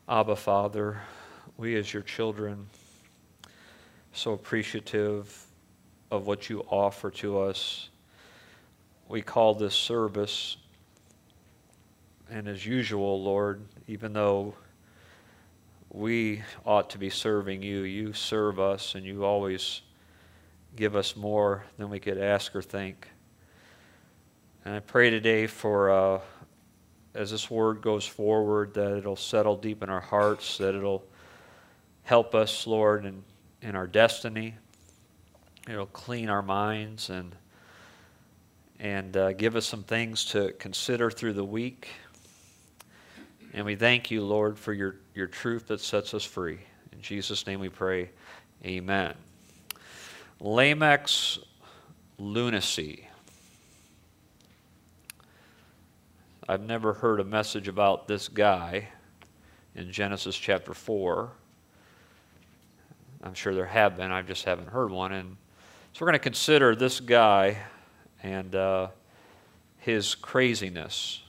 Abba, Father, we as your children, so appreciative of what you offer to us. We call this service, and as usual, Lord, even though we ought to be serving you, you serve us, and you always give us more than we could ask or think. And I pray today for, as this word goes forward, that it'll settle deep in our hearts, that it'll help us, Lord, in our destiny. It'll clean our minds and give us some things to consider through the week. And we thank you, Lord, for your truth that sets us free. In Jesus' name we pray, amen. Lamech's lunacy. I've never heard a message about this guy in Genesis chapter 4. I'm sure there have been, I just haven't heard one. And so we're going to consider this guy and his craziness.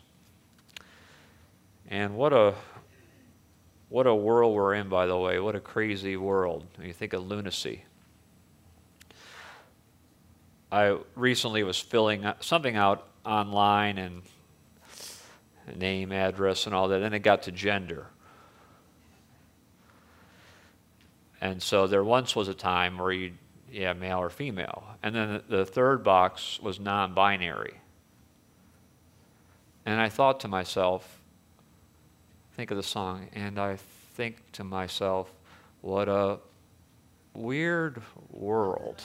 And what a world we're in, by the way. What a crazy world. When you think of lunacy. I recently was filling something out online and name, address, and all that. Then it got to gender. And so there once was a time where male or female. And then the third box was non-binary. And I thought to myself, think of the song, and I think to myself, what a weird world.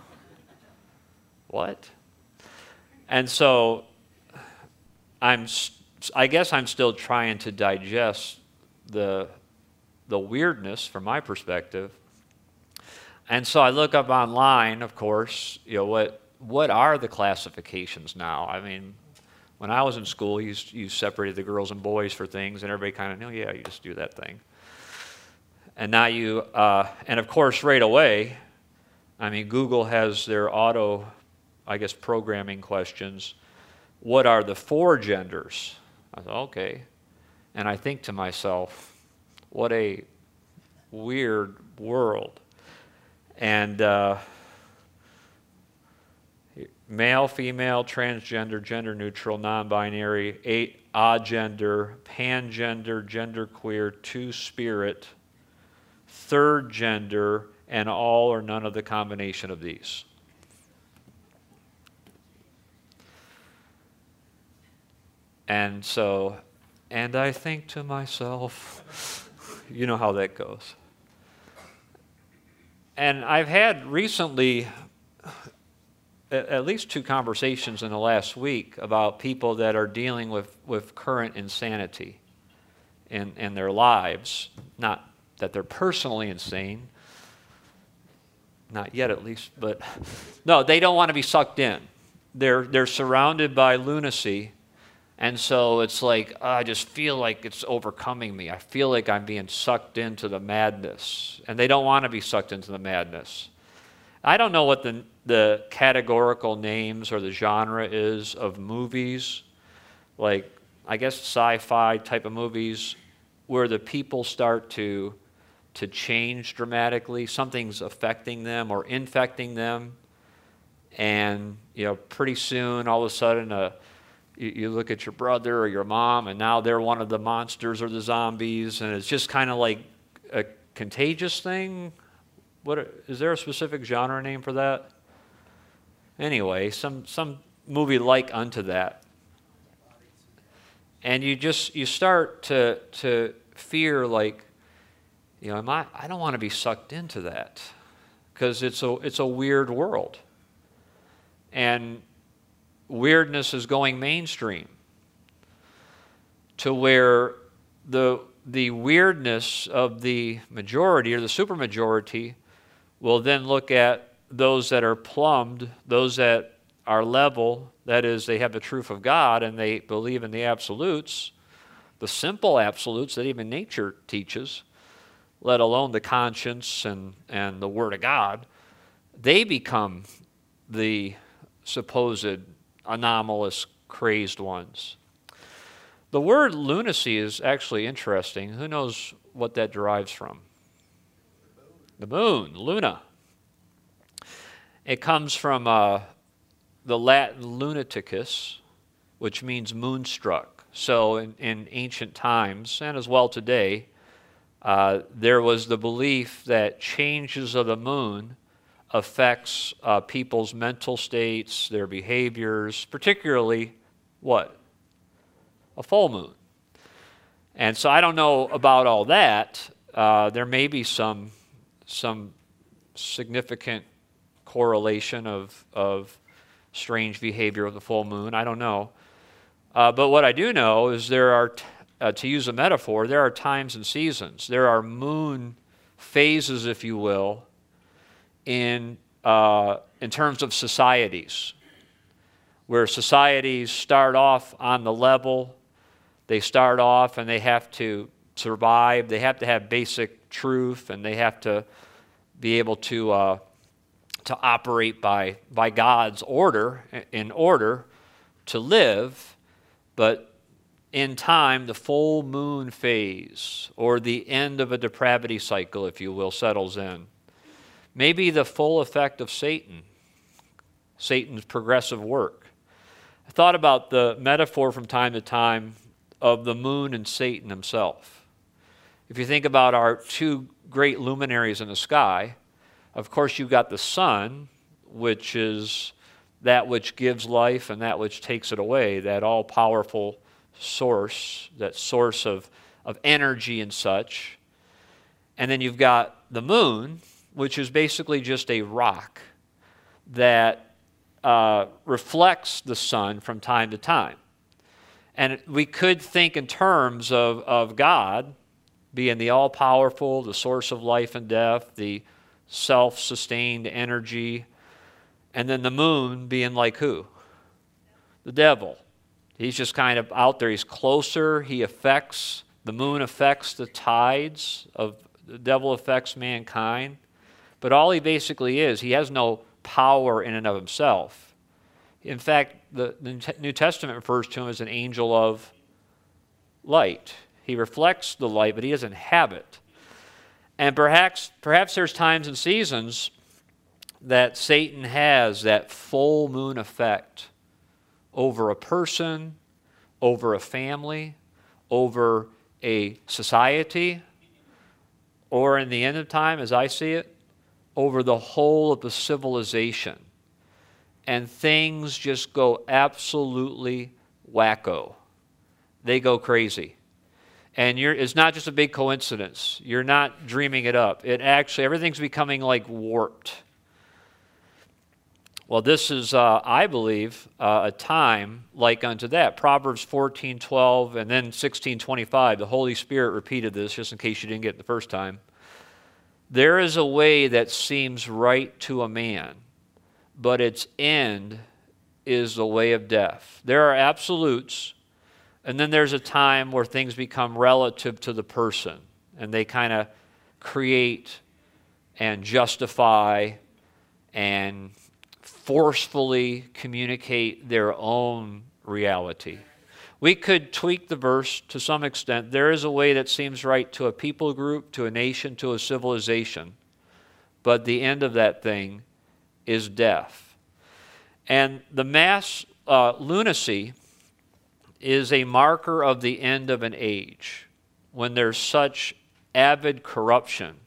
What? And so I guess I'm still trying to digest the weirdness from my perspective. And so I look up online, of course, what are the classifications now? I mean, when I was in school, you separated the girls and boys for things, and everybody kind of knew, you just do that thing. And now and of course, right away, I mean, Google has their auto, programming questions. What are the 4 genders? I thought, okay. And I think to myself, what a weird world. And male, female, transgender, gender neutral, non-binary, agender, pangender, genderqueer, two-spirit, third gender, and all or none of the combination of these. And so, and I think to myself, you know how that goes. And I've had recently at least 2 conversations in the last week about people that are dealing with current insanity in their lives. Not that they're personally insane, not yet at least, but no, they don't want to be sucked in. They're surrounded by lunacy. And so it's like, I just feel like it's overcoming me. I feel like I'm being sucked into the madness. And they don't want to be sucked into the madness. I don't know what the categorical names or the genre is of movies, like, I guess sci-fi type of movies, where the people start to change dramatically. Something's affecting them or infecting them. And, pretty soon, all of a sudden, you look at your brother or your mom, and now they're one of the monsters or the zombies, and it's just kind of like a contagious thing. Is there a specific genre name for that? Anyway, some movie like unto that. And you start to fear, like, I don't want to be sucked into that, because it's a weird world. And weirdness is going mainstream to where the weirdness of the majority or the supermajority will then look at those that are plumbed, those that are level, that is, they have the truth of God and they believe in the absolutes, the simple absolutes that even nature teaches, let alone the conscience and the Word of God. They become the supposed anomalous, crazed ones. The word lunacy is actually interesting. Who knows what that derives from? The moon, luna. It comes from the Latin lunaticus, which means moonstruck. So in ancient times, and as well today, there was the belief that changes of the moon affects people's mental states, their behaviors, particularly what? A full moon. And so I don't know about all that. There may be some significant correlation of strange behavior with the full moon. I don't know. But what I do know is there are, to use a metaphor, there are times and seasons. There are moon phases, if you will, in terms of societies, where societies start off on the level. They start off and they have to survive. They have to have basic truth, and they have to be able to operate by God's order in order to live. But in time, the full moon phase, or the end of a depravity cycle, if you will, settles in. Maybe the full effect of Satan's progressive work. I thought about the metaphor from time to time of the moon and Satan himself. If you think about our two great luminaries in the sky, of course you've got the sun, which is that which gives life and that which takes it away, that all-powerful source, that source of energy and such. And then you've got the moon, which is basically just a rock that reflects the sun from time to time. And we could think in terms of God being the all-powerful, the source of life and death, the self-sustained energy, and then the moon being like who? The devil. He's just kind of out there. He's closer. The moon affects the tides the devil affects mankind. But all he basically is, he has no power in and of himself. In fact, the New Testament refers to him as an angel of light. He reflects the light, but he doesn't have it. And perhaps there's times and seasons that Satan has that full moon effect over a person, over a family, over a society, or in the end of time, as I see it, over the whole of the civilization. And things just go absolutely wacko. They go crazy. And it's not just a big coincidence. You're not dreaming it up. Everything's becoming like warped. Well, this is, I believe, a time like unto that. Proverbs 14:12 and then 16:25. The Holy Spirit repeated this, just in case you didn't get it the first time. There is a way that seems right to a man, but its end is the way of death. There are absolutes, and then there's a time where things become relative to the person, and they kind of create and justify and forcefully communicate their own reality. We could tweak the verse to some extent. There is a way that seems right to a people group, to a nation, to a civilization, but the end of that thing is death. And the mass lunacy is a marker of the end of an age, when there's such avid corruption.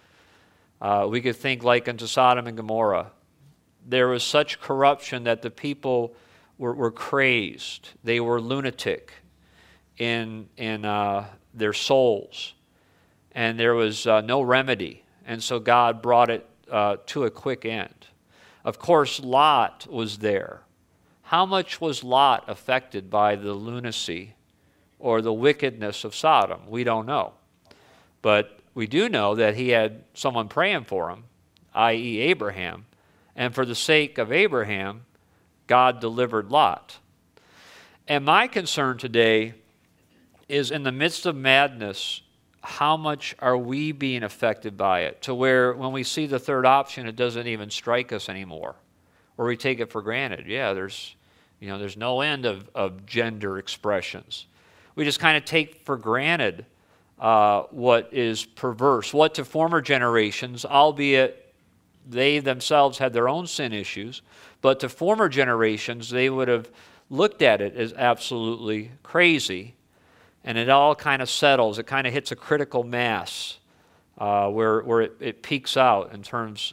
We could think like unto Sodom and Gomorrah. There was such corruption that the people were crazed. They were lunatic in their souls. And there was no remedy. And so God brought it to a quick end. Of course, Lot was there. How much was Lot affected by the lunacy or the wickedness of Sodom? We don't know. But we do know that he had someone praying for him, i.e. Abraham. And for the sake of Abraham, God delivered Lot. And my concern today is, in the midst of madness, how much are we being affected by it, to where when we see the third option, it doesn't even strike us anymore, or we take it for granted. Yeah, there's no end of gender expressions. We just kind of take for granted what is perverse, what to former generations, albeit they themselves had their own sin issues, but to former generations, they would have looked at it as absolutely crazy, and it all kind of settles. It kind of hits a critical mass where it peaks out in terms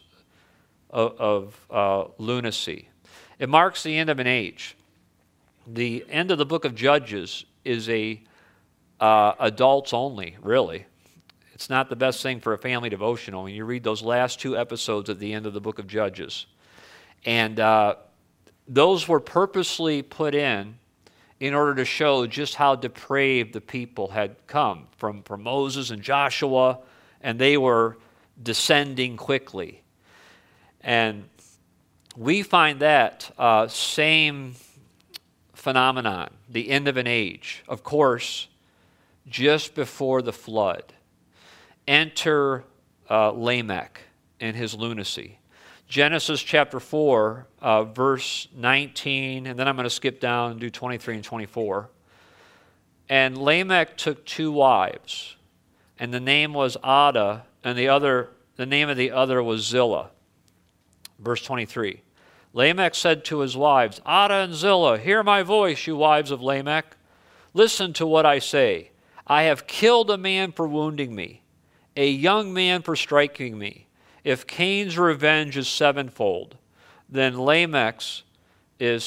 of lunacy. It marks the end of an age. The end of the book of Judges is adults only, really. It's not the best thing for a family devotional when you read those last 2 episodes at the end of the book of Judges. And those were purposely put in order to show just how depraved the people had come from Moses and Joshua, and they were descending quickly. And we find that same phenomenon, the end of an age, of course, just before the flood. Enter Lamech and his lunacy. Genesis chapter 4, verse 19, and then I'm going to skip down and do 23 and 24. And Lamech took 2 wives, and the name was Adah, and the name of the other was Zillah. Verse 23. Lamech said to his wives, Adah and Zillah, hear my voice, you wives of Lamech. Listen to what I say. I have killed a man for wounding me, a young man for striking me. If Cain's revenge is 7-fold, then Lamech's is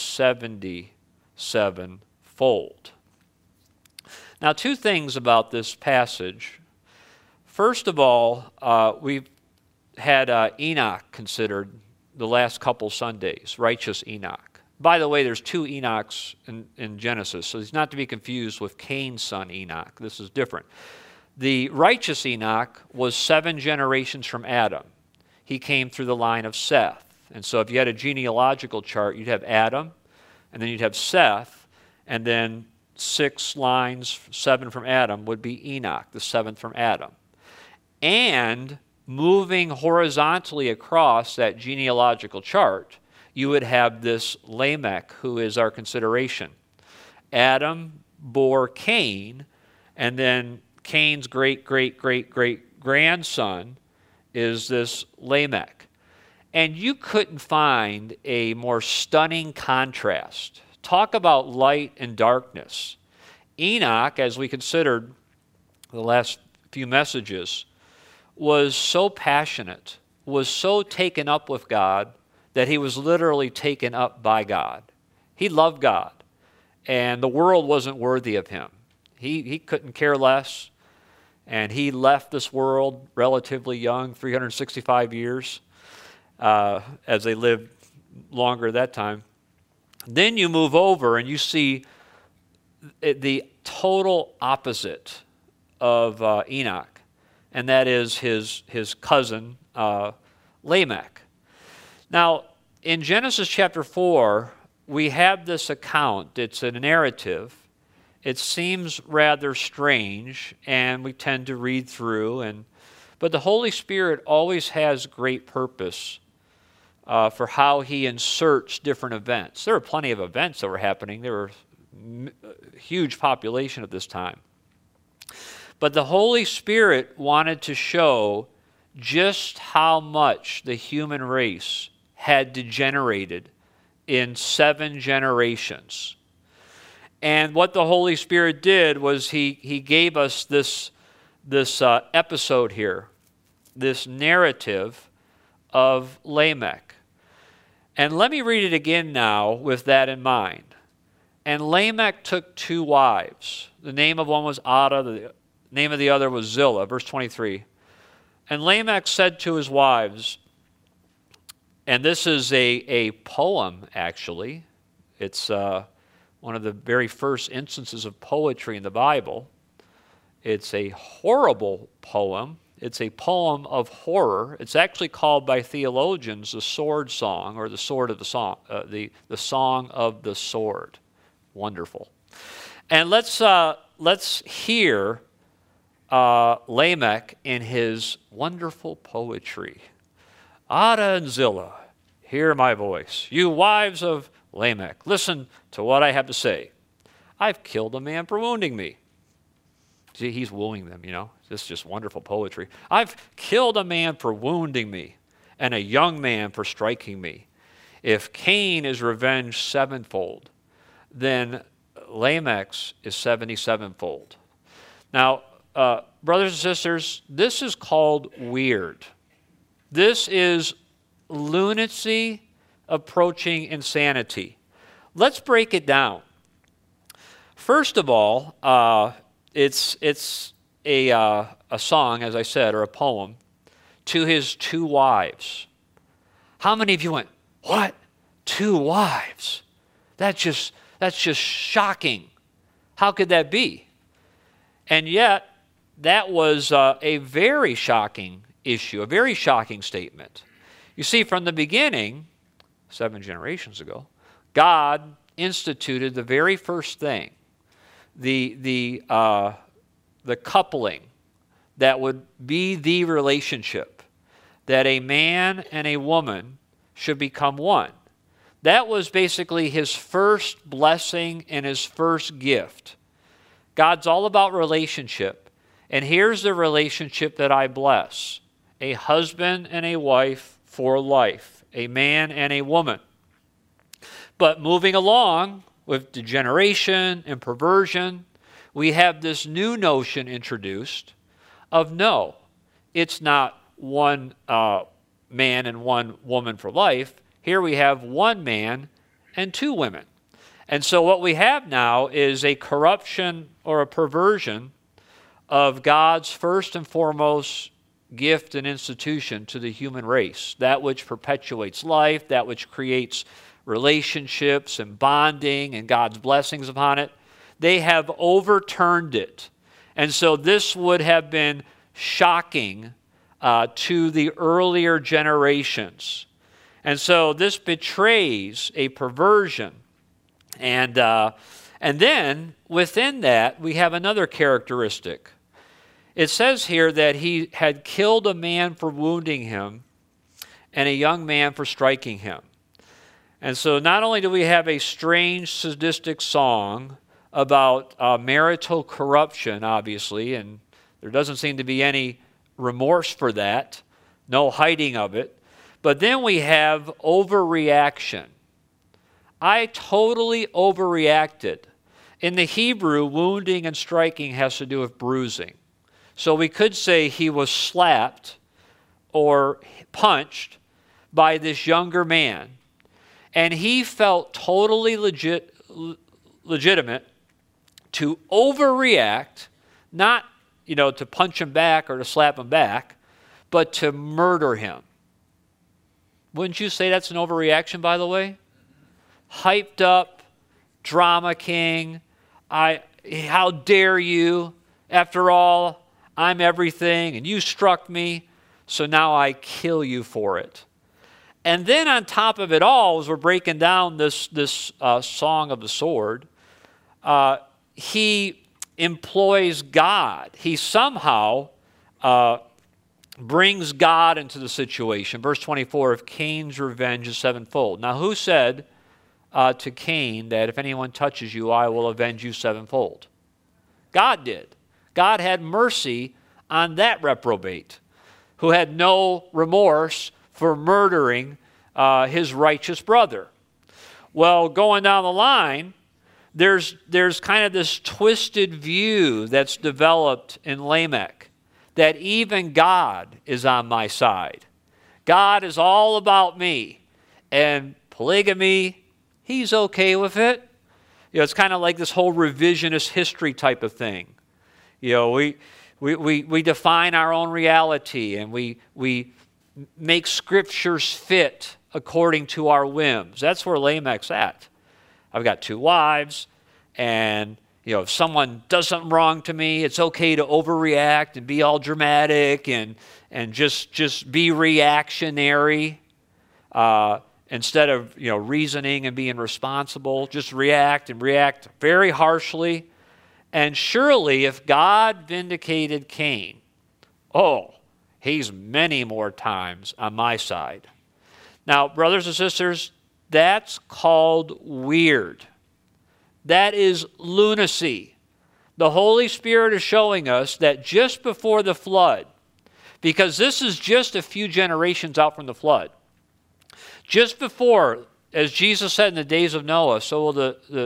77-fold. Now, 2 things about this passage. First of all, we've had Enoch considered the last couple Sundays, righteous Enoch. By the way, there's 2 Enochs in Genesis, so he's not to be confused with Cain's son Enoch. This is different. The righteous Enoch was 7 generations from Adam. He came through the line of Seth. And so if you had a genealogical chart, you'd have Adam, and then you'd have Seth, and then 6 lines, 7 from Adam, would be Enoch, the 7th from Adam. And moving horizontally across that genealogical chart, you would have this Lamech, who is our consideration. Adam bore Cain, and then Cain's great-great-great-great-grandson is this Lamech. And you couldn't find a more stunning contrast. Talk about light and darkness. Enoch, as we considered the last few messages, was so passionate, was so taken up with God, that he was literally taken up by God. He loved God, and the world wasn't worthy of him. He couldn't care less, and he left this world relatively young, 365 years, as they lived longer at that time. Then you move over and you see the total opposite of Enoch, and that is his cousin Lamech. Now, in Genesis chapter 4, we have this account. It's a narrative. It seems rather strange, and we tend to read through. But the Holy Spirit always has great purpose for how he inserts different events. There were plenty of events that were happening. There were a huge population at this time. But the Holy Spirit wanted to show just how much the human race had degenerated in 7 generations. And what the Holy Spirit did was he gave us this episode here, this narrative of Lamech. And let me read it again now with that in mind. And Lamech took 2 wives. The name of one was Adah, the name of the other was Zillah, verse 23. And Lamech said to his wives, and this is a poem, actually. It's one of the very first instances of poetry in the Bible. It's a horrible poem. It's a poem of horror. It's actually called by theologians the sword song, or the sword of the song, the song of the sword. Wonderful. And let's hear Lamech in his wonderful poetry. Adah and Zillah, hear my voice. You wives of Lamech, listen to what I have to say. I've killed a man for wounding me, See, he's wooing them, This is just wonderful poetry. I've killed a man for wounding me, and a young man for striking me. If Cain is revenged sevenfold, then Lamech's is 77-fold. Now, brothers and sisters, this is called weird. This is lunacy approaching insanity. Let's break it down. First of all, it's a song, as I said, or a poem, to his 2 wives. How many of you went, what? 2 wives? That's just shocking. How could that be? And yet, that was a very shocking issue, a very shocking statement. You see, from the beginning, 7 generations ago, God instituted the very first thing, the coupling that would be the relationship, that a man and a woman should become one. That was basically his first blessing and his first gift. God's all about relationship. And here's the relationship that I bless: a husband and a wife for life, a man and a woman. But moving along with degeneration and perversion, we have this new notion introduced of no, it's not one man and one woman for life. Here we have 1 man and 2 women. And so what we have now is a corruption or a perversion of God's first and foremost gift and institution to the human race, that which perpetuates life, that which creates relationships and bonding and God's blessings upon it. They have overturned it. And so this would have been shocking to the earlier generations. And so this betrays a perversion. And then within that, we have another characteristic. It says here that he had killed a man for wounding him and a young man for striking him. And so not only do we have a strange, sadistic song about marital corruption, obviously, and there doesn't seem to be any remorse for that, no hiding of it, but then we have overreaction. I totally overreacted. In the Hebrew, wounding and striking has to do with bruising. So we could say he was slapped or punched by this younger man, and he felt totally legitimate to overreact, not to punch him back or to slap him back, but to murder him. Wouldn't you say that's an overreaction, by the way? Hyped up, drama king, how dare you? After all, I'm everything, and you struck me, so now I kill you for it. And then on top of it all, as we're breaking down this Song of the Sword, he employs God. He somehow brings God into the situation. Verse 24, if Cain's revenge is sevenfold. Now, who said to Cain that if anyone touches you, I will avenge you sevenfold? God did. God had mercy on that reprobate who had no remorse for murdering his righteous brother. Well, going down the line, there's kind of this twisted view that's developed in Lamech, that even God is on my side. God is all about me. And polygamy, he's okay with it. It's kind of like this whole revisionist history type of thing. We define our own reality, and we make scriptures fit according to our whims. That's where Lamech's at. I've got 2 wives, and if someone does something wrong to me, it's okay to overreact and be all dramatic and just be reactionary instead of reasoning and being responsible. Just react very harshly. And surely, if God vindicated Cain, he's many more times on my side. Now, brothers and sisters, that's called weird. That is lunacy. the Holy Spirit is showing us that just before the flood, because this is just a few generations out from the flood, just before, as Jesus said in the days of Noah, so will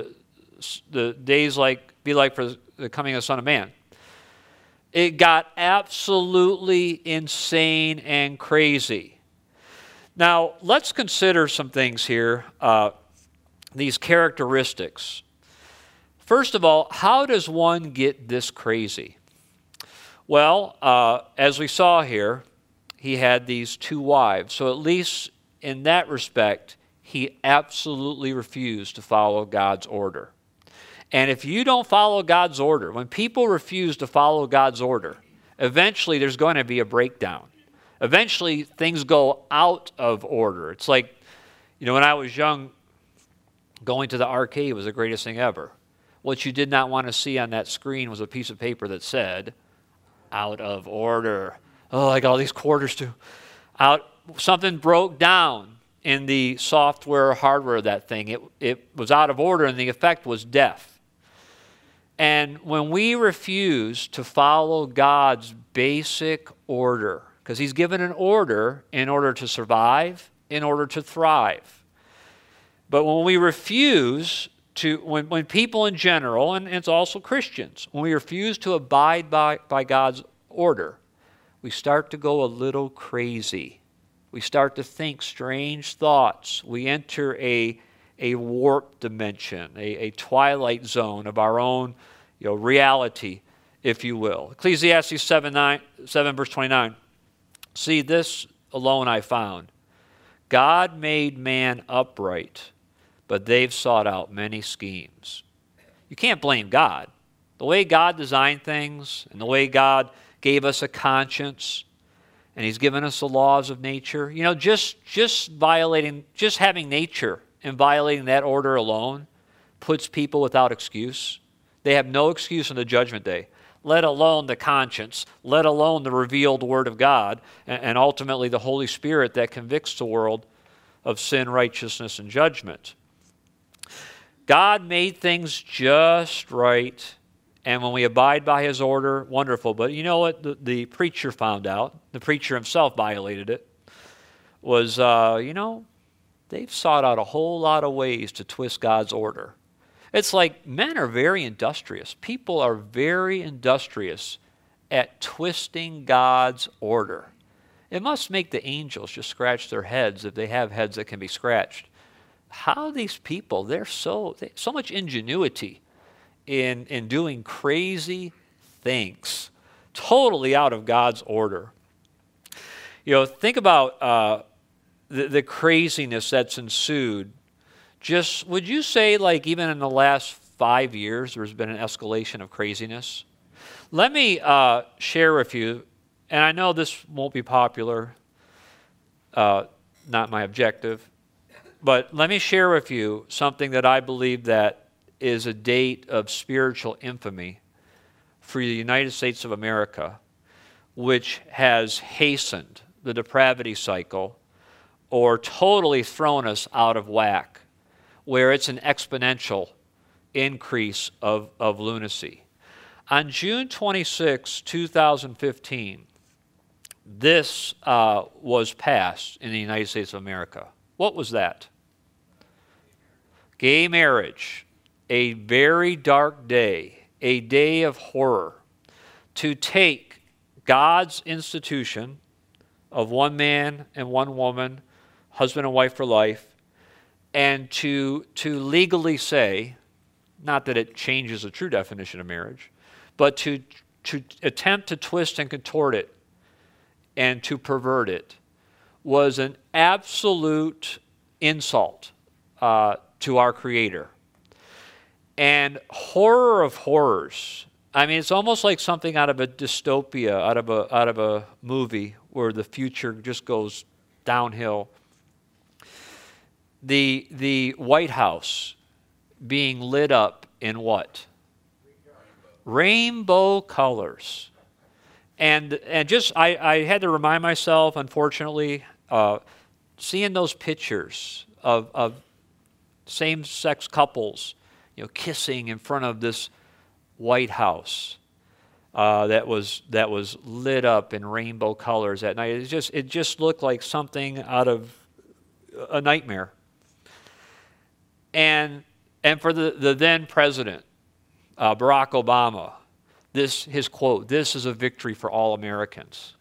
the days be like for the coming of the Son of Man. It got absolutely insane and crazy. Now, let's consider some things here, these characteristics. First of all, how does one get this crazy? Well, as we saw here, he had these 2 wives. So at least in that respect, he absolutely refused to follow God's order. And if you don't follow God's order, when people refuse to follow God's order, eventually there's going to be a breakdown. Eventually things go out of order. It's like, when I was young, going to the arcade was the greatest thing ever. What you did not want to see on that screen was a piece of paper that said, out of order. Oh, I got all these quarters too. Something broke down in the software or hardware of that thing. It was out of order, and the effect was death. And when we refuse to follow God's basic order, because he's given an order in order to survive, in order to thrive. But when we refuse to, when people in general, and it's also Christians, when we refuse to abide by God's order, we start to go a little crazy. We start to think strange thoughts. We enter a warped dimension, a twilight zone of our own reality, if you will. Ecclesiastes 7 verse 29. See, this alone I found. God made man upright, but they've sought out many schemes. You can't blame God. The way God designed things and the way God gave us a conscience, and he's given us the laws of nature, just having nature and violating that order alone puts people without excuse. They have no excuse on the judgment day, let alone the conscience, let alone the revealed Word of God, and ultimately the Holy Spirit that convicts the world of sin, righteousness, and judgment. God made things just right, and when we abide by his order, wonderful. But you know what the preacher found out? The preacher himself violated it. Was, they've sought out a whole lot of ways to twist God's order. It's like men are very industrious. People are very industrious at twisting God's order. It must make the angels just scratch their heads if they have heads that can be scratched. How these people, they so much ingenuity in doing crazy things, totally out of God's order. Think about the craziness that's ensued. Just, would you say, like, even in the last 5 years, there's been an escalation of craziness? Let me share with you, and I know this won't be popular, not my objective, but let me share with you something that I believe that is a date of spiritual infamy for the United States of America, which has hastened the depravity cycle or totally thrown us out of whack, where it's an exponential increase of lunacy. On June 26, 2015, this was passed in the United States of America. What was that? Gay marriage. A very dark day, a day of horror, to take God's institution of one man and one woman, husband and wife for life, and to legally say, not that it changes the true definition of marriage, but to attempt to twist and contort it and to pervert it was an absolute insult to our Creator. And horror of horrors. I mean, it's almost like something out of a dystopia, out of a movie where the future just goes downhill. The White House being lit up in what? Rainbow colors. And just, I had to remind myself, unfortunately, seeing those pictures of same-sex couples, kissing in front of this White House that was lit up in rainbow colors at night. It just looked like something out of a nightmare. And for the then president, Barack Obama, his quote, "This is a victory for all Americans."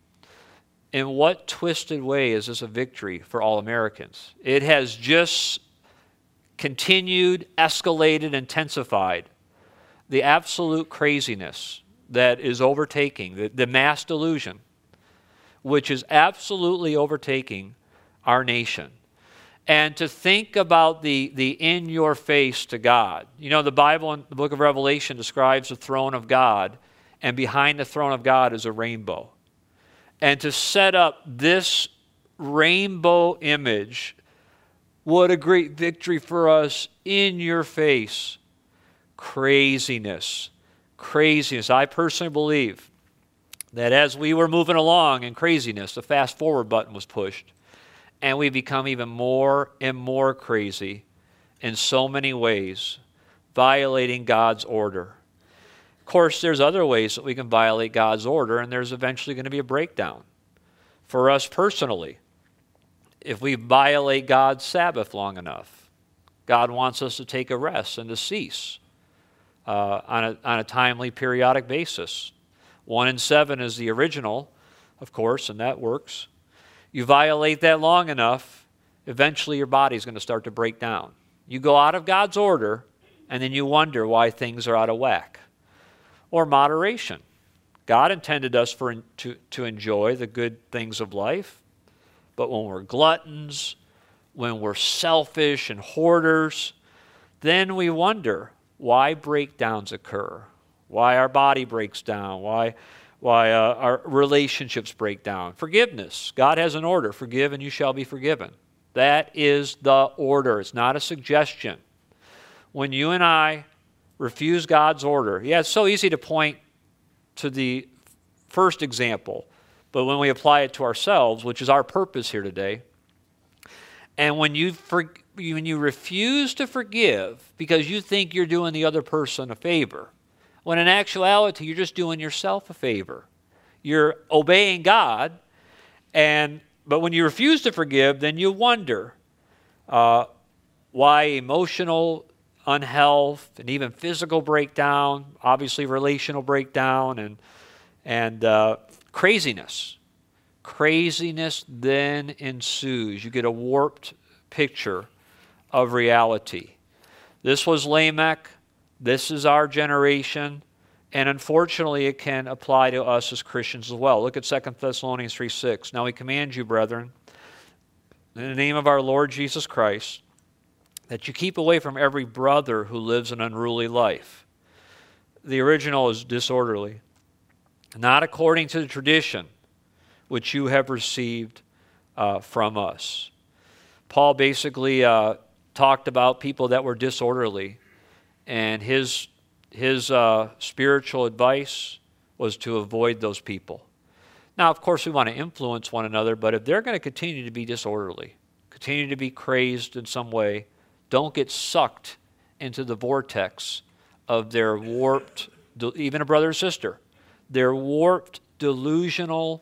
In what twisted way is this a victory for all Americans? It has just continued, escalated, intensified the absolute craziness that is overtaking, the mass delusion, which is absolutely overtaking our nation. And to think about the in your face to God. You know, the Bible in the book of Revelation describes the throne of God, and behind the throne of God is a rainbow. And to set up this rainbow image, what a great victory for us, in your face. Craziness. I personally believe that as we were moving along in craziness, the fast forward button was pushed, and we become even more and more crazy in so many ways, violating God's order. Of course, there's other ways that we can violate God's order, and there's eventually going to be a breakdown. For us personally, if we violate God's Sabbath long enough, God wants us to take a rest and to cease on a timely, periodic basis. 1 in 7 is the original, of course, and that works. You violate that long enough, eventually your body's going to start to break down. You go out of God's order, and then you wonder why things are out of whack. Or moderation. God intended us to enjoy the good things of life, but when we're gluttons, when we're selfish and hoarders, then we wonder why breakdowns occur, why our body breaks down, why our relationships break down. Forgiveness. God has an order. Forgive and you shall be forgiven. That is the order. It's not a suggestion. When you and I refuse God's order, yeah, it's so easy to point to the first example, but when we apply it to ourselves, which is our purpose here today, and when you refuse to forgive because you think you're doing the other person a favor, when in actuality you're just doing yourself a favor. You're obeying God, but when you refuse to forgive, then you wonder why emotional unhealth and even physical breakdown, obviously relational breakdown, and craziness. Craziness then ensues. You get a warped picture of reality. This was Lamech. This is our generation. And unfortunately, it can apply to us as Christians as well. Look at 2 Thessalonians 3:6. Now we command you, brethren, in the name of our Lord Jesus Christ, that you keep away from every brother who lives an unruly life. The original is disorderly. Not according to the tradition which you have received from us. Paul basically talked about people that were disorderly, and his spiritual advice was to avoid those people. Now, of course, we want to influence one another, but if they're going to continue to be disorderly, continue to be crazed in some way, don't get sucked into the vortex of their warped, even a brother or sister, their warped, delusional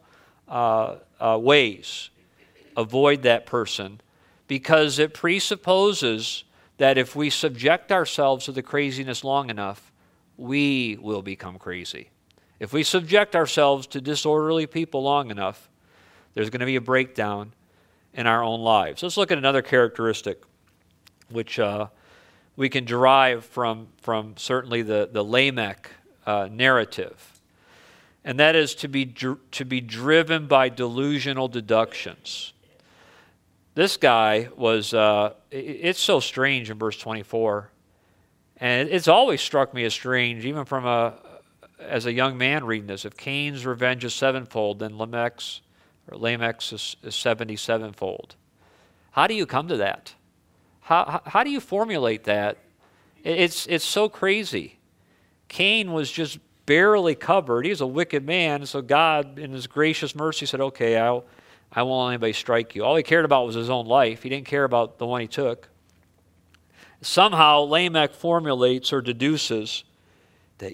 ways. Avoid that person, because it presupposes that if we subject ourselves to the craziness long enough, we will become crazy. If we subject ourselves to disorderly people long enough, there's going to be a breakdown in our own lives. Let's look at another characteristic which we can derive from certainly the Lamech narrative. And that is to be driven by delusional deductions. This guy was, it's so strange in verse 24. And it's always struck me as strange, even as a young man reading this. If Cain's revenge is sevenfold, then Lamech's is 77-fold. How do you come to that? How do you formulate that? It's so crazy. Cain was just barely covered. He was a wicked man, so God, in his gracious mercy, said, okay, I won't let anybody strike you. All he cared about was his own life. He didn't care about the one he took. Somehow, Lamech formulates or deduces that,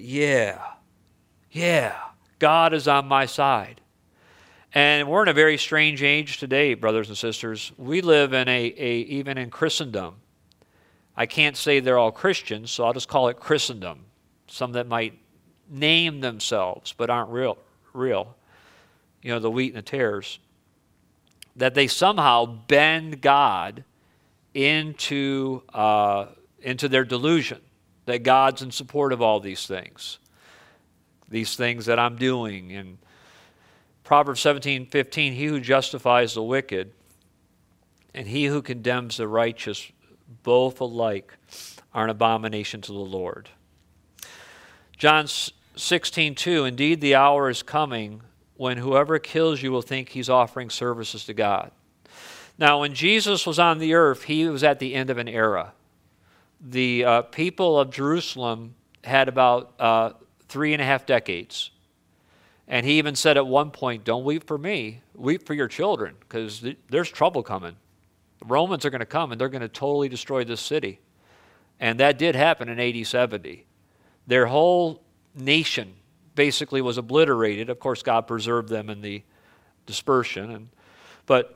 God is on my side. And we're in a very strange age today, brothers and sisters. We live in even in Christendom. I can't say they're all Christians, so I'll just call it Christendom. Some that might name themselves but aren't real. The wheat and the tares. That they somehow bend God into their delusion. That God's in support of all these things. These things that I'm doing. And Proverbs 17:15, he who justifies the wicked and he who condemns the righteous, both alike are an abomination to the Lord. John 16:2, indeed the hour is coming when whoever kills you will think he's offering services to God. Now, when Jesus was on the earth, he was at the end of an era. The people of Jerusalem had about 3.5 decades. And he even said at one point, don't weep for me, weep for your children, because there's trouble coming. The Romans are going to come, and they're going to totally destroy this city. And that did happen in AD 70. Their whole nation basically was obliterated. Of course, God preserved them in the dispersion. But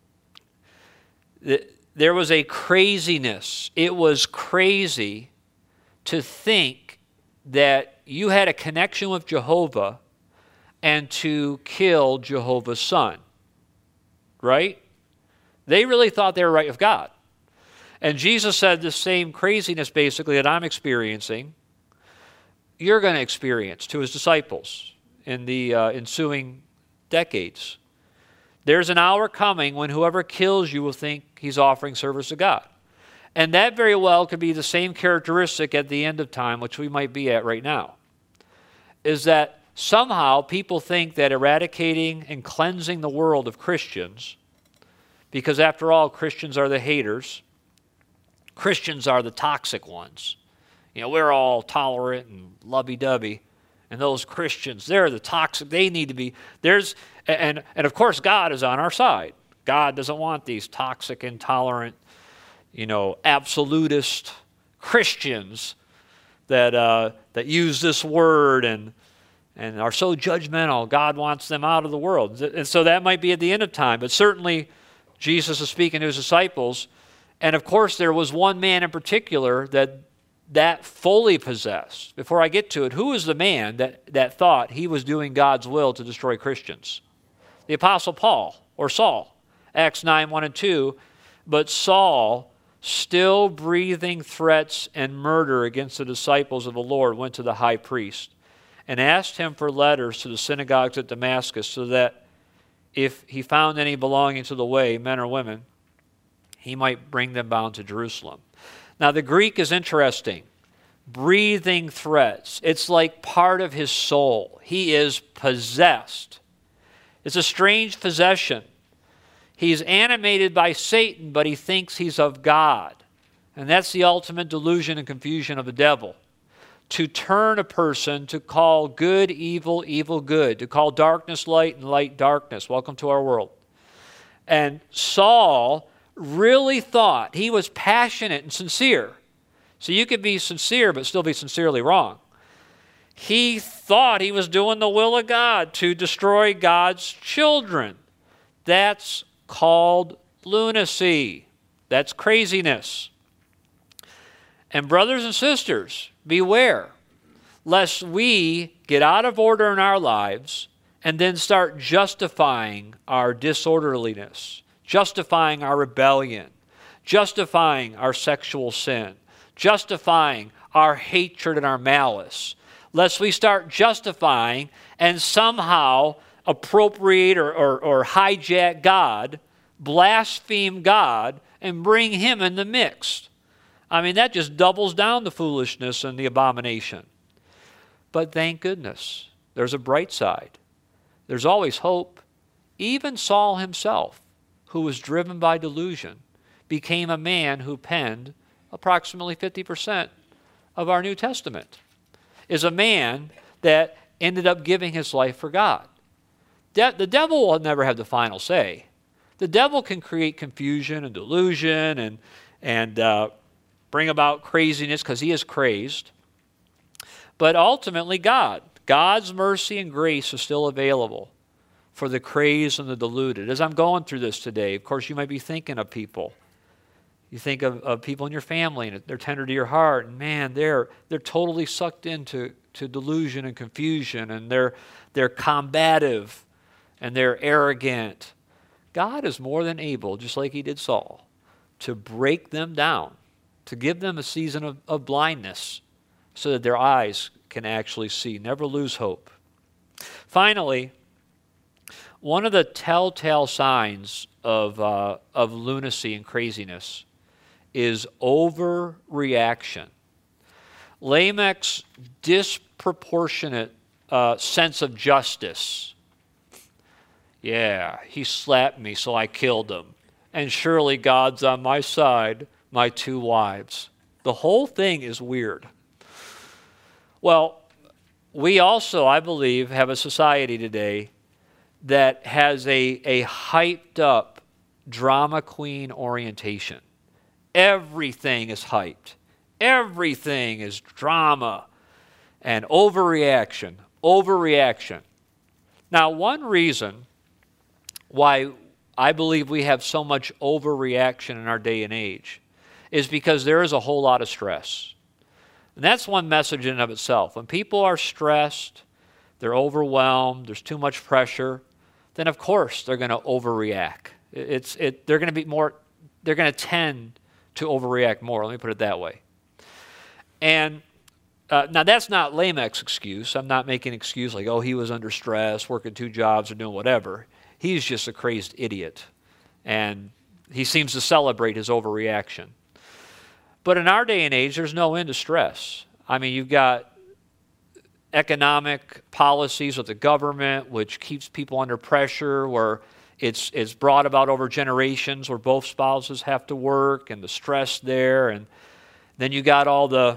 there was a craziness. It was crazy to think that you had a connection with Jehovah and to kill Jehovah's Son. Right? They really thought they were right with God. And Jesus said the same craziness basically that I'm experiencing, you're going to experience to his disciples in the ensuing decades. There's an hour coming when whoever kills you will think he's offering service to God. And that very well could be the same characteristic at the end of time, which we might be at right now, is that somehow people think that eradicating and cleansing the world of Christians, because after all, Christians are the haters, Christians are the toxic ones. We're all tolerant and lovey-dovey. And those Christians, they're the toxic. They need to be, and of course God is on our side. God doesn't want these toxic, intolerant, absolutist Christians that use this word and are so judgmental. God wants them out of the world. And so that might be at the end of time. But certainly Jesus is speaking to his disciples. And of course there was one man in particular that fully possessed. Before I get to it, who is the man that thought he was doing God's will to destroy Christians? The Apostle Paul, or Saul. Acts 9:1 and 2. But Saul, still breathing threats and murder against the disciples of the Lord, went to the high priest and asked him for letters to the synagogues at Damascus, so that if he found any belonging to the way, men or women, he might bring them bound to Jerusalem. Now, the Greek is interesting. Breathing threats. It's like part of his soul. He is possessed. It's a strange possession. He's animated by Satan, but he thinks he's of God. And that's the ultimate delusion and confusion of the devil. To turn a person to call good evil, evil good. To call darkness light and light darkness. Welcome to our world. And Saul really thought, he was passionate and sincere. So you could be sincere but still be sincerely wrong. He thought he was doing the will of God to destroy God's children. That's called lunacy. That's craziness. And brothers and sisters, beware lest we get out of order in our lives and then start justifying our disorderliness, justifying our rebellion, justifying our sexual sin, justifying our hatred and our malice, lest we start justifying and somehow appropriate or hijack God, blaspheme God, and bring him in the mix. I mean, that just doubles down the foolishness and the abomination. But thank goodness, there's a bright side. There's always hope. Even Saul himself, who was driven by delusion, became a man who penned approximately 50% of our New Testament, is a man that ended up giving his life for God. The devil will never have the final say. The devil can create confusion and delusion and bring about craziness because he is crazed. but ultimately God. God's mercy and grace is still available for the crazed and the deluded. As I'm going through this today, of course, you might be thinking of people. You think of people in your family, and they're tender to your heart, and man, they're totally sucked into delusion and confusion, and they're combative, and they're arrogant. God is more than able, just like he did Saul, to break them down, to give them a season of blindness so that their eyes can actually see. Never lose hope. Finally, one of the telltale signs of lunacy and craziness is overreaction. Lamech's disproportionate sense of justice. Yeah, he slapped me, so I killed him. And surely God's on my side, my 2 wives. The whole thing is weird. Well, we also, I believe, have a society today that has a hyped up drama queen orientation. Everything is hyped. Everything is drama and overreaction. Now, one reason why I believe we have so much overreaction in our day and age is because there is a whole lot of stress. And that's one message in and of itself. When people are stressed, they're overwhelmed, there's too much pressure, then of course they're going to overreact. They're going to tend to overreact more. Let me put it that way. And now that's not Lamech's excuse. I'm not making an excuse like, oh, he was under stress, working 2 jobs or doing whatever. He's just a crazed idiot. And he seems to celebrate his overreaction. But in our day and age, there's no end to stress. I mean, you've got economic policies with the government, which keeps people under pressure, where it's brought about over generations, where both spouses have to work, and the stress there. And then you got all the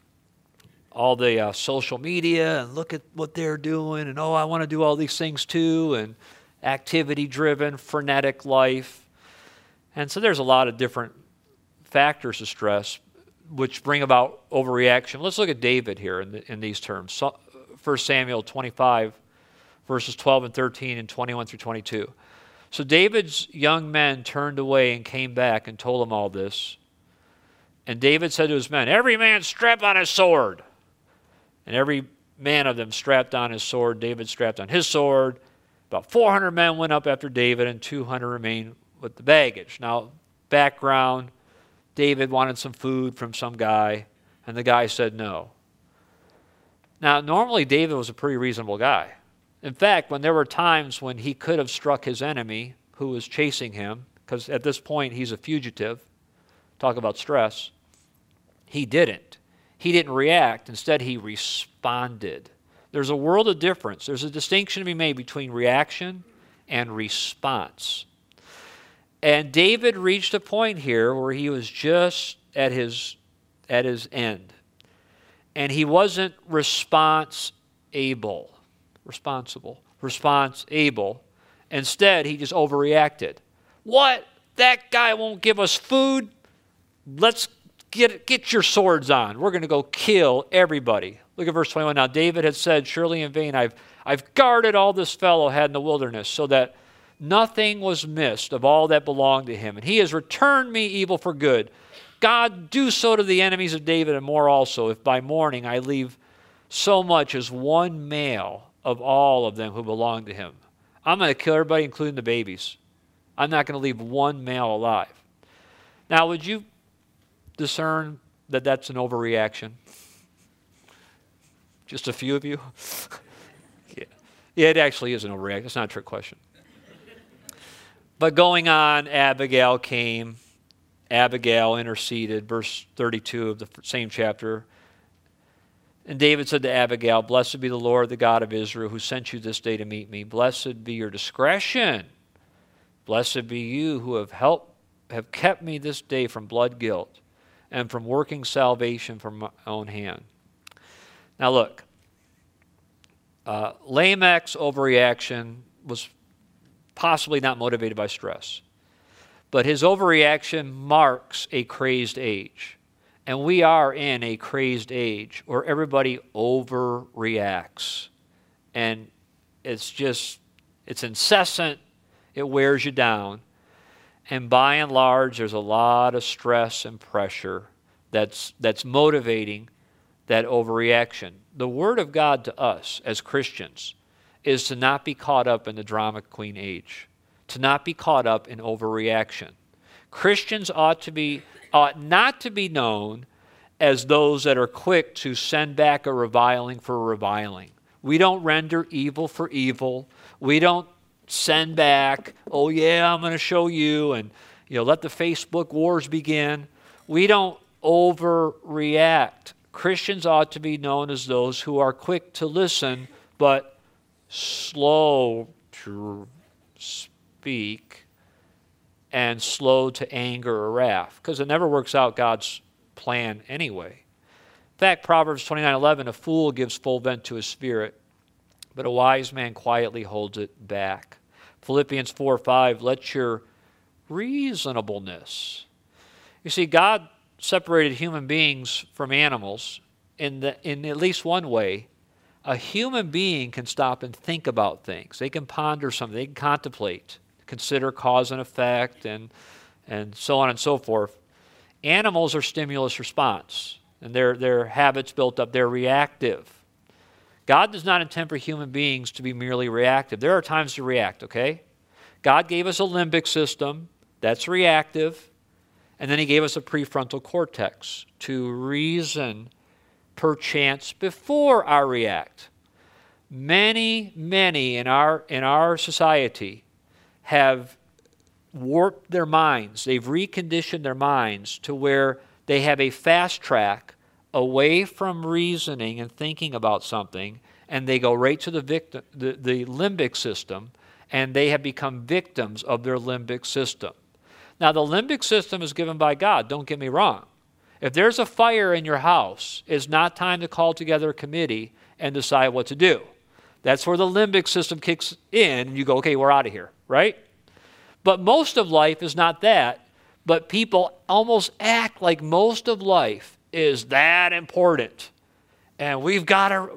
social media, and look at what they're doing, and oh, I want to do all these things too, and activity-driven, frenetic life. And so there's a lot of different factors of stress which bring about overreaction. Let's look at David here in these terms. 1 Samuel 25, verses 12 and 13 and 21 through 22. So David's young men turned away and came back and told him all this. And David said to his men, "Every man strap on his sword." And every man of them strapped on his sword. David strapped on his sword. About 400 men went up after David, and 200 remained with the baggage. Now, background, David wanted some food from some guy, and the guy said no. Now, normally David was a pretty reasonable guy. In fact, when there were times when he could have struck his enemy who was chasing him, because at this point he's a fugitive, talk about stress, he didn't. He didn't react. Instead, he responded. There's a world of difference. There's a distinction to be made between reaction and response. And David reached a point here where he was just at his end. And he wasn't response able. Instead, he just overreacted. What? That guy won't give us food? Let's get your swords on. We're going to go kill everybody. Look at verse 21. Now David had said, "Surely in vain I've guarded all this fellow had in the wilderness, so that nothing was missed of all that belonged to him. And he has returned me evil for good. God, do so to the enemies of David and more also, if by morning I leave so much as one male of all of them who belong to him." I'm going to kill everybody, including the babies. I'm not going to leave one male alive. Now, would you discern that that's an overreaction? Just a few of you? Yeah, it actually is an overreaction. It's not a trick question. But going on, Abigail came. Abigail interceded, verse 32 of the same chapter. And David said to Abigail, "Blessed be the Lord, the God of Israel, who sent you this day to meet me. Blessed be your discretion. Blessed be you who have kept me this day from blood guilt and from working salvation from my own hand." Now look, Lamech's overreaction was possibly not motivated by stress. But his overreaction marks a crazed age. And we are in a crazed age where everybody overreacts. And it's incessant. It wears you down. And by and large, there's a lot of stress and pressure that's motivating that overreaction. The Word of God to us as Christians is to not be caught up in the drama queen age, to not be caught up in overreaction. Christians ought not to be known as those that are quick to send back a reviling for a reviling. We don't render evil for evil. We don't send back, oh yeah, I'm going to show you, and let the Facebook wars begin. We don't overreact. Christians ought to be known as those who are quick to listen, but slow to speak and slow to anger or wrath, because it never works out God's plan anyway. In fact, Proverbs 29:11, a fool gives full vent to his spirit, but a wise man quietly holds it back. Philippians 4:5, let your reasonableness. You see, God separated human beings from animals in at least one way. A human being can stop and think about things. They can ponder something. They can contemplate, consider cause and effect, and so on and so forth. Animals are stimulus response, and their habits built up. They're reactive. God does not intend for human beings to be merely reactive. There are times to react, okay? God gave us a limbic system. That's reactive. And then he gave us a prefrontal cortex to reason perchance before I react. Many in our society have warped their minds. They've reconditioned their minds to where they have a fast track away from reasoning and thinking about something, and they go right to the limbic system, and they have become victims of their limbic system. Now, the limbic system is given by God, don't get me wrong. If there's a fire in your house, it's not time to call together a committee and decide what to do. That's where the limbic system kicks in, and you go, okay, we're out of here, right? But most of life is not that, but people almost act like most of life is that important. And we've got to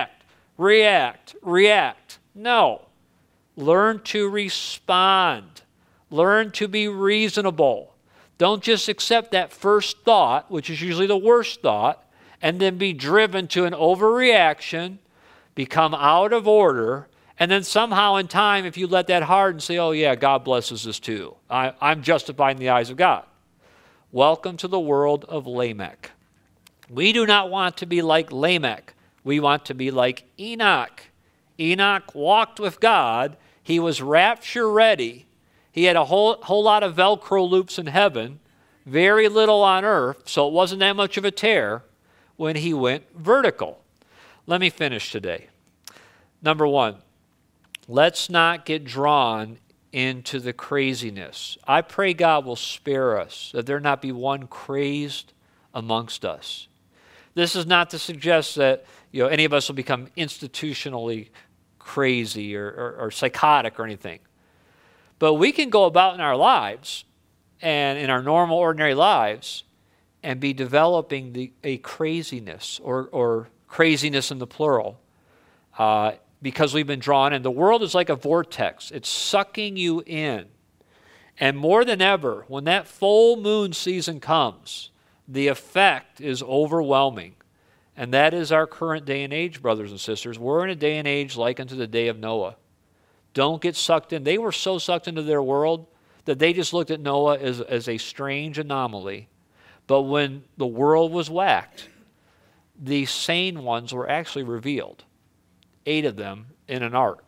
react. No. Learn to respond. Learn to be reasonable. Don't just accept that first thought, which is usually the worst thought, and then be driven to an overreaction, become out of order, and then somehow in time, if you let that harden, say, oh yeah, God blesses this too. I'm justified in the eyes of God. Welcome to the world of Lamech. We do not want to be like Lamech. We want to be like Enoch. Enoch walked with God. He was rapture ready. He had a whole lot of Velcro loops in heaven, very little on earth, so it wasn't that much of a tear when he went vertical. Let me finish today. Number one, let's not get drawn into the craziness. I pray God will spare us, that there not be one crazed amongst us. This is not to suggest that any of us will become institutionally crazy or psychotic or anything. But we can go about in our lives and in our normal, ordinary lives and be developing a craziness or craziness in the plural because we've been drawn in. The world is like a vortex. It's sucking you in. And more than ever, when that full moon season comes, the effect is overwhelming. And that is our current day and age, brothers and sisters. We're in a day and age like unto the day of Noah. Don't get sucked in. They were so sucked into their world that they just looked at Noah as a strange anomaly. But when the world was whacked, the sane ones were actually revealed. 8 of them in an ark.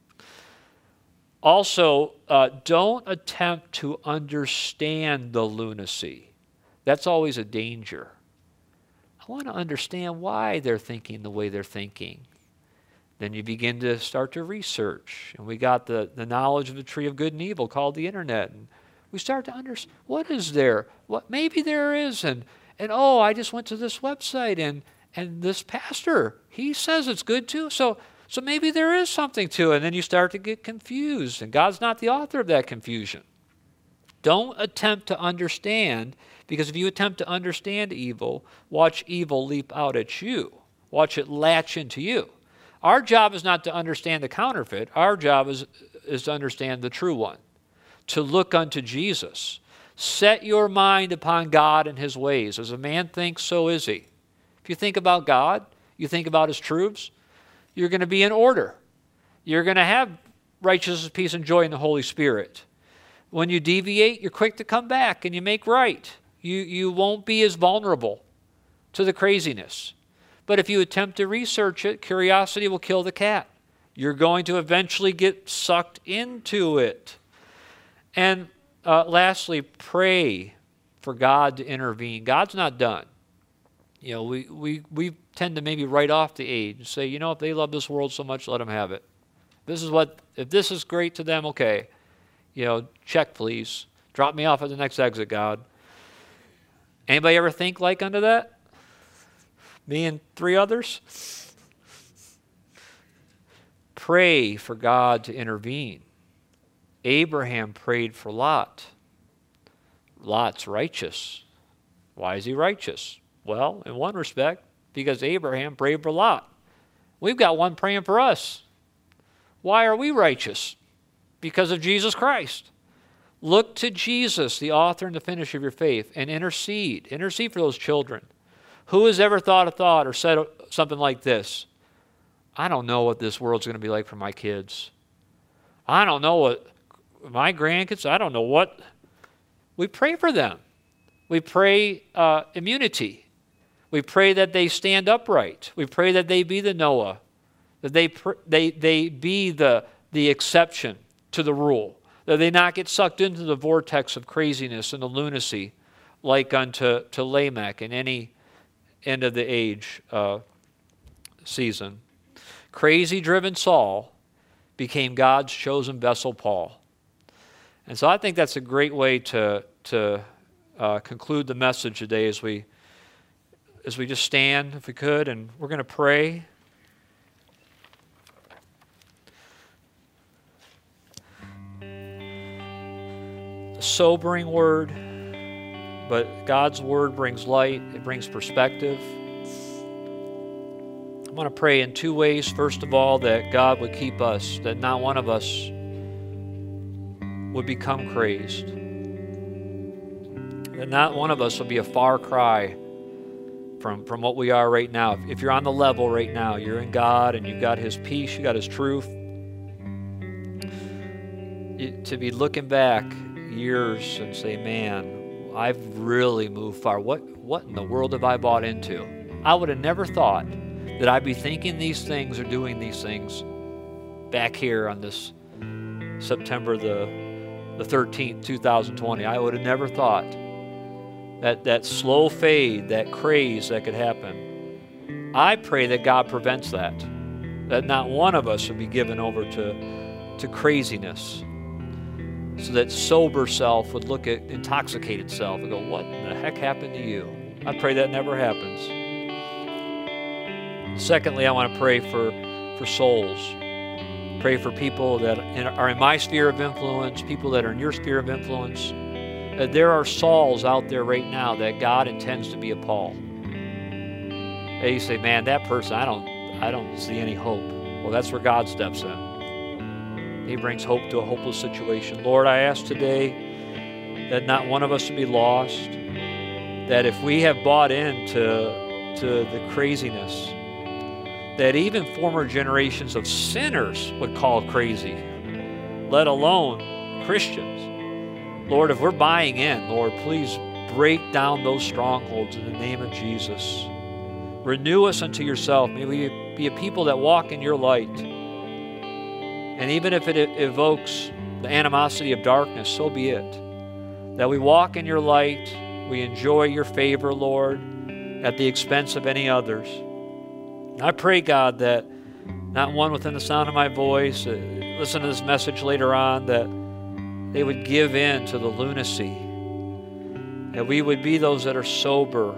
Also, don't attempt to understand the lunacy. That's always a danger. I want to understand why they're thinking the way they're thinking. Then you begin to start to research. And we got the knowledge of the tree of good and evil called the internet. And we start to understand, what is there? What maybe there is. And oh, I just went to this website and this pastor, he says it's good too. So maybe there is something to it. And then you start to get confused. And God's not the author of that confusion. Don't attempt to understand, because if you attempt to understand evil, watch evil leap out at you. Watch it latch into you. Our job is not to understand the counterfeit. Our job is to understand the true one, to look unto Jesus. Set your mind upon God and his ways. As a man thinks, so is he. If you think about God, you think about his truths, you're going to be in order. You're going to have righteousness, peace, and joy in the Holy Spirit. When you deviate, you're quick to come back and you make right. You won't be as vulnerable to the craziness. But if you attempt to research it, curiosity will kill the cat. You're going to eventually get sucked into it. And lastly, pray for God to intervene. God's not done. You know, we tend to maybe write off the age and say, you know, if they love this world so much, let them have it. If this is great to them, okay. You know, check please. Drop me off at the next exit, God. Anybody ever think like unto that? Me and 3 others? Pray for God to intervene. Abraham prayed for Lot. Lot's righteous. Why is he righteous? Well, in one respect, because Abraham prayed for Lot. We've got one praying for us. Why are we righteous? Because of Jesus Christ. Look to Jesus, the author and the finisher of your faith, and intercede. Intercede for those children. Who has ever thought a thought or said something like this? I don't know what this world's going to be like for my kids. I don't know what my grandkids, I don't know what. We pray for them. We pray immunity. We pray that they stand upright. We pray that they be the Noah, that they be the exception to the rule, that they not get sucked into the vortex of craziness and the lunacy like unto Lamech in any end of the age season. Crazy-driven Saul became God's chosen vessel, Paul. And so I think that's a great way to conclude the message today as we just stand, if we could, and we're going to pray. A sobering word, but God's word brings light. It brings perspective. I want to pray in 2 ways. First of all, that God would keep us, that not one of us would become crazed. That not one of us will be a far cry from what we are right now. If you're on the level right now, you're in God and you've got his peace, you've got his truth. To be looking back years and say, man, I've really moved far. What in the world have I bought into? I would have never thought that I'd be thinking these things or doing these things back here on this September the 13th, 2020. I would have never thought that slow fade, that craze that could happen. I pray that God prevents that not one of us would be given over to craziness, so that sober self would look at intoxicated self and go, what in the heck happened to you? I pray that never happens. Secondly, I want to pray for souls. Pray for people that are in my sphere of influence, people that are in your sphere of influence. There are Sauls out there right now that God intends to be a Paul. And you say, man, that person, I don't see any hope. Well, that's where God steps in. He brings hope to a hopeless situation. Lord, I ask today that not one of us would be lost, that if we have bought into the craziness that even former generations of sinners would call crazy, let alone Christians. Lord, if we're buying in, Lord, please break down those strongholds in the name of Jesus. Renew us unto yourself. May we be a people that walk in your light. And even if it evokes the animosity of darkness, so be it. That we walk in your light, we enjoy your favor, Lord, at the expense of any others. I pray, God, that not one within the sound of my voice, listen to this message later on, that they would give in to the lunacy. That we would be those that are sober,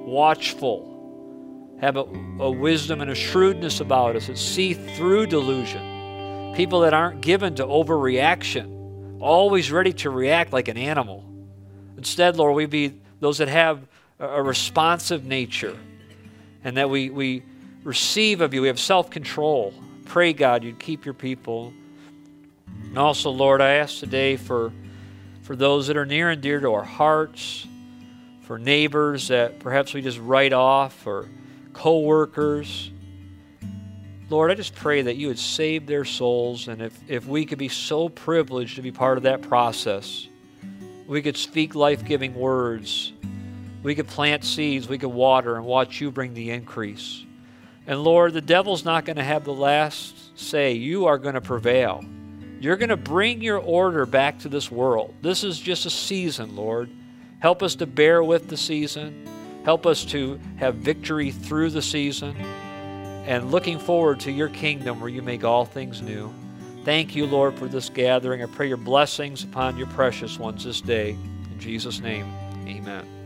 watchful, have a wisdom and a shrewdness about us that see through delusion. People that aren't given to overreaction always ready to react like an animal. Instead, Lord, we be those that have a responsive nature, and that we receive of you. We have self-control. Pray, God, you'd keep your people. And also, Lord, I ask today for those that are near and dear to our hearts, for neighbors that perhaps we just write off, or co-workers. Lord, I just pray that you would save their souls, and if we could be so privileged to be part of that process, we could speak life-giving words, we could plant seeds, we could water, and watch you bring the increase. And Lord, the devil's not going to have the last say. You are going to prevail. You're going to bring your order back to this world. This is just a season, Lord. Help us to bear with the season. Help us to have victory through the season. And looking forward to your kingdom where you make all things new. Thank you, Lord, for this gathering. I pray your blessings upon your precious ones this day. In Jesus' name, amen.